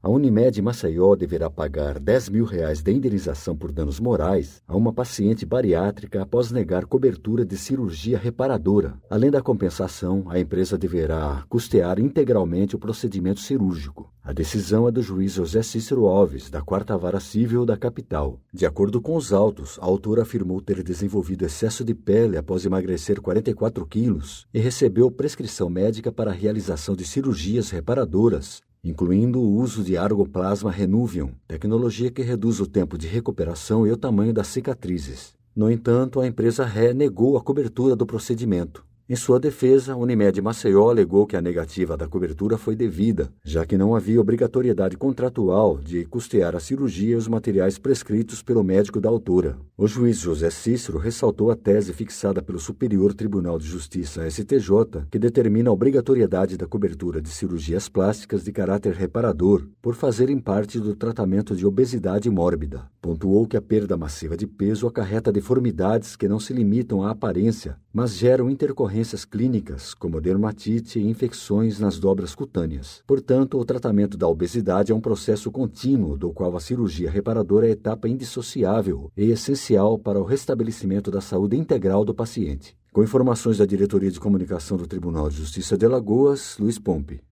A Unimed Maceió deverá pagar R$10 mil de indenização por danos morais a uma paciente bariátrica após negar cobertura de cirurgia reparadora. Além da compensação, a empresa deverá custear integralmente o procedimento cirúrgico. A decisão é do juiz José Cícero Alves, da 4ª Vara Civil da capital. De acordo com os autos, a autora afirmou ter desenvolvido excesso de pele após emagrecer 44 quilos e recebeu prescrição médica para a realização de cirurgias reparadoras, incluindo o uso de Argoplasma Renuvium, tecnologia que reduz o tempo de recuperação e o tamanho das cicatrizes. No entanto, a empresa Ré negou a cobertura do procedimento. Em sua defesa, a Unimed Maceió alegou que a negativa da cobertura foi devida, já que não havia obrigatoriedade contratual de custear a cirurgia e os materiais prescritos pelo médico da autora. O juiz José Cícero ressaltou a tese fixada pelo Superior Tribunal de Justiça STJ, que determina a obrigatoriedade da cobertura de cirurgias plásticas de caráter reparador, por fazerem parte do tratamento de obesidade mórbida. Pontuou que a perda massiva de peso acarreta deformidades que não se limitam à aparência, mas geram intercorrências clínicas, como dermatite e infecções nas dobras cutâneas. Portanto, o tratamento da obesidade é um processo contínuo, do qual a cirurgia reparadora é etapa indissociável e essencial para o restabelecimento da saúde integral do paciente. Com informações da Diretoria de Comunicação do Tribunal de Justiça de Alagoas, Luiz Pompe.